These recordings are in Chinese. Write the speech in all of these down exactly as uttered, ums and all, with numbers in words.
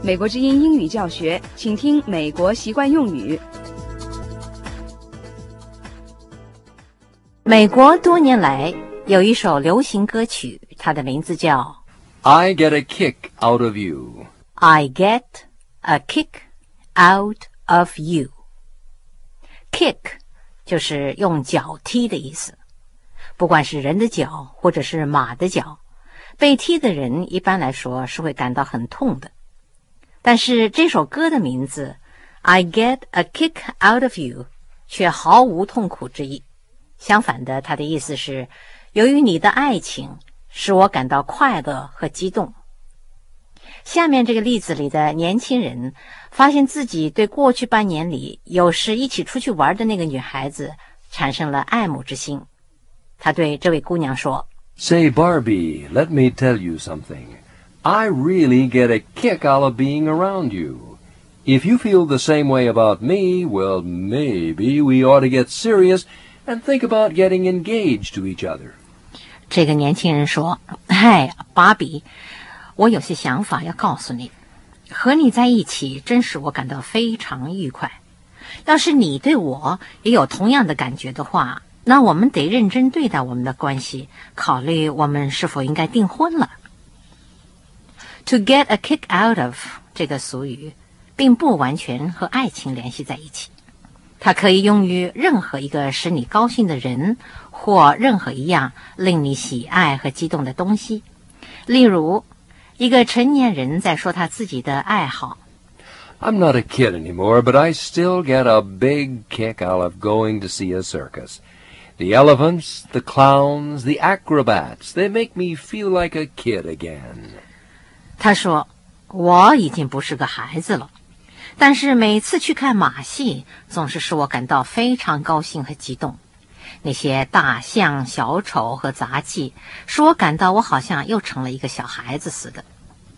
美国之音英语教学，请听美国习惯用语。 美国多年来有一首流行歌曲，它的名字叫 I get a kick out of you. I get a kick out of you. Kick 就是用脚踢的意思，不管是人的脚或者是马的脚，被踢的人一般来说是会感到很痛的。但是这首歌的名字 I get a kick out of you 却毫无痛苦之意，相反的，它的意思是由于你的爱情使我感到快乐和激动。下面这个例子里的年轻人发现自己对过去半年里有时一起出去玩的那个女孩子产生了爱慕之心。他对这位姑娘说 Say, Barbie, let me tell you something. I really get a kick out of being around you. If you feel the same way about me, well, maybe we ought to get serious and think about getting engaged to each other. 这个年轻人说，嗨，芭比，我有些想法要告诉你，和你在一起真使我感到非常愉快。要是你对我也有同样的感觉的话，那我们得认真对待我们的关系，考虑我们是否应该订婚了。To get a kick out of 这个俗语并不完全和爱情联系在一起，它可以用于任何一个使你高兴的人，或任何一样令你喜爱和激动的东西。例如，一个成年人在说他自己的爱好。 I'm not a kid anymore, but I still get a big kick out of going to see a circus. The elephants, the clowns, the acrobats, they make me feel like a kid again. 他说，我已经不是个孩子了，但是每次去看马戏，总是使我感到非常高兴和激动。那些大象、小丑和杂技，使我感到我好像又成了一个小孩子似的。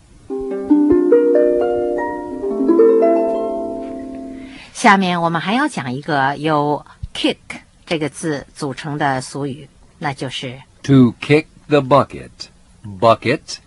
下面我们还要讲一个由 kick 这个字组成的俗语，那就是 To kick the bucket. Bucket,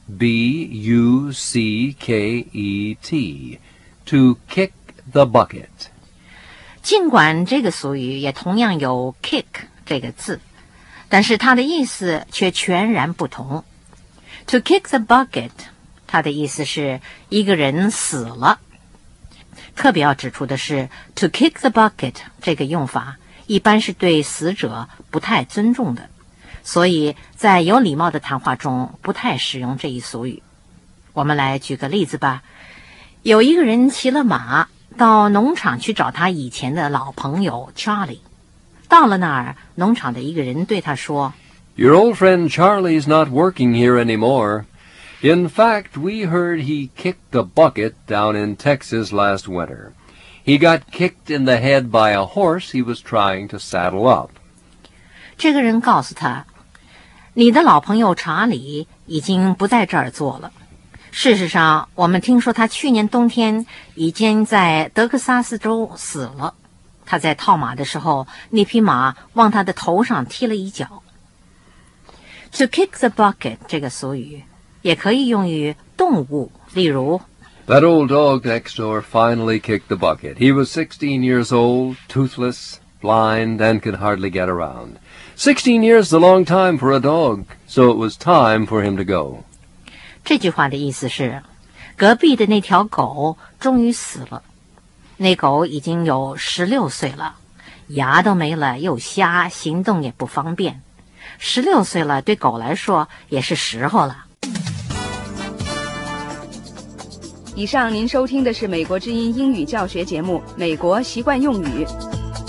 B U C K E T. To kick the bucket. 尽管这个俗语也同样有 kick 这个字，但是它的意思却全然不同。To kick the bucket 它的意思是一个人死了。特别要指出的是 to kick the bucket 这个用法一般是对死者不太尊重的，所以在有礼貌的谈话中不太使用这一俗语。我们来举个例子吧。有一个人骑了马到农场去找他以前的老朋友 Charlie。 到了那儿，农场的一个人对他说 Your old friend Charlie's not working here anymore. In fact, we heard he kicked a bucket down in Texas last winter. He got kicked in the head by a horse he was trying to saddle up. 这个人告诉他，你的老朋友查理已经不在这儿做了。事实上，我们听说他去年冬天已经在德克萨斯州死了。他在套马的时候，那匹马往他的头上踢了一脚。To kick the bucket 这个俗语也可以用于动物，例如 That old dog next door finally kicked the bucket. He was sixteen years old, toothless, blind, and could hardly get around. Sixteen years is a long time for a dog, so it was time for him to go. 这句话的意思是，隔壁的那条狗终于死了。那狗已经有十六岁了，牙都没了，又瞎，行动也不方便。十六岁了，对狗来说也是时候了。 以上您收听的是美国之音英语教学节目《美国习惯用语》。